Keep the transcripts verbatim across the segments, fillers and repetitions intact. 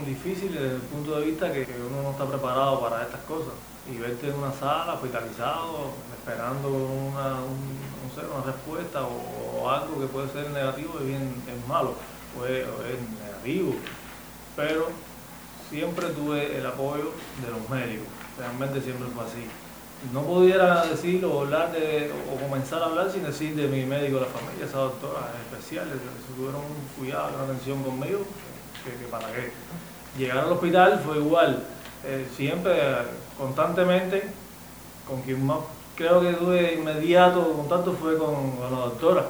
difícil desde el punto de vista que, que uno no está preparado para estas cosas. Y verte en una sala hospitalizado, esperando una, un, no sé, una respuesta o, o algo que puede ser negativo es bien es malo, o es, o es negativo. Pero siempre tuve el apoyo de los médicos, realmente siempre fue así. No pudiera decir o hablar de, o comenzar a hablar sin decir de mi médico de la familia, esa doctora especial, tuvieron un cuidado, una atención conmigo, que, que para qué. Llegar al hospital fue igual, eh, siempre, constantemente, con quien más creo que tuve inmediato contacto fue con, con la doctora.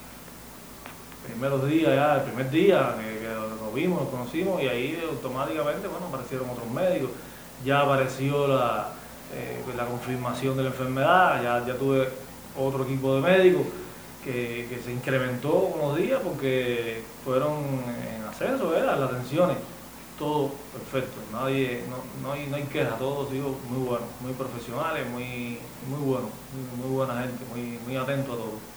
Primeros días ya, el primer día que, que nos vimos, nos conocimos y ahí automáticamente, bueno, aparecieron otros médicos, ya apareció la... Eh, la confirmación de la enfermedad, ya, ya tuve otro equipo de médicos que, que se incrementó unos días porque fueron en ascenso, ¿verdad? Las atenciones, todo perfecto, nadie, no, no hay, no hay queja, todos sido muy buenos, muy profesionales, muy, muy buenos, muy, muy buena gente, muy, muy atento a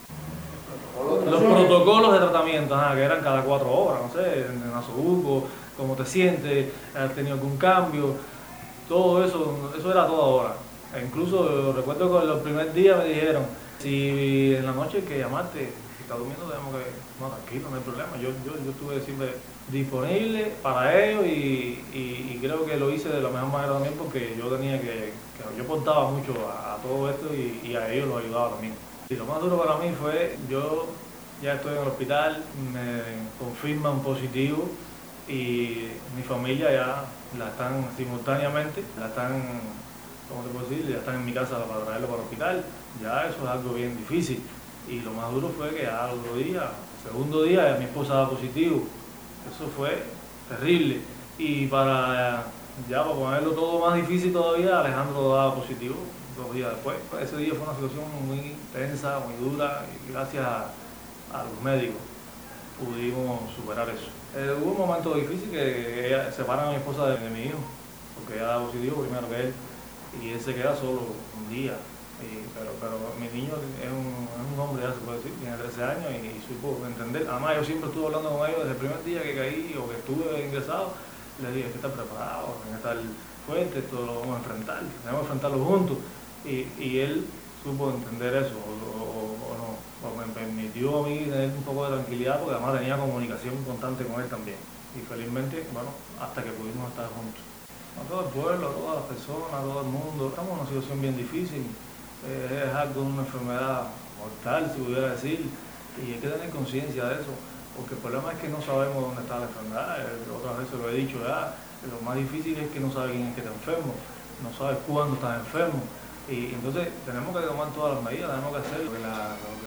todo. Los protocolos de tratamiento, ajá, que eran cada cuatro horas, no sé, en nasobuco, cómo te sientes, has tenido algún cambio. Todo eso, eso era toda hora. E incluso recuerdo que los primeros días me dijeron, si en la noche hay que llamarte, si estás durmiendo tenemos que, no, tranquilo, no hay problema. Yo, yo, yo estuve siempre disponible para ellos y, y, y creo que lo hice de la mejor manera también porque yo tenía que, que yo aportaba mucho a, a todo esto y, y a ellos los ayudaba también. Y lo más duro para mí fue, yo ya estoy en el hospital, me confirman positivo y mi familia ya la están simultáneamente, la están, ¿cómo te puedo decir? Ya están en mi casa para traerlo para el hospital, ya eso es algo bien difícil. Y lo más duro fue que ya al otro día, el segundo día, mi esposa daba positivo, eso fue terrible. Y para, ya para ponerlo todo más difícil todavía, Alejandro daba positivo dos días después. Ese día fue una situación muy tensa, muy dura, y gracias a, a los médicos pudimos superar eso. Eh, hubo un momento difícil que ella separan a mi esposa de, de mi hijo, porque ella da positivo primero que él, y él se queda solo un día. Y, pero, pero mi niño es un, es un hombre, ya se puede decir, tiene trece años y, y supo entender. Además, yo siempre estuve hablando con ellos desde el primer día que caí o que estuve ingresado. Les dije, hay que estar preparados, hay que estar fuertes, esto lo vamos a enfrentar, tenemos que enfrentarlo juntos. Y, y él supo entender eso, o, o, o no. Me permitió a mí tener un poco de tranquilidad porque además tenía comunicación constante con él también. Y felizmente, bueno, hasta que pudimos estar juntos. A todo el pueblo, a todas las personas, a todo el mundo, estamos en una situación bien difícil. Eh, es algo de una enfermedad mortal, si pudiera decir, y hay que tener conciencia de eso, porque el problema es que no sabemos dónde está la enfermedad. Eh, otras veces lo he dicho ya, lo más difícil es que no sabes quién es que está enfermo, no sabes cuándo estás enfermo. Y entonces tenemos que tomar todas las medidas, tenemos que hacer lo que la, lo que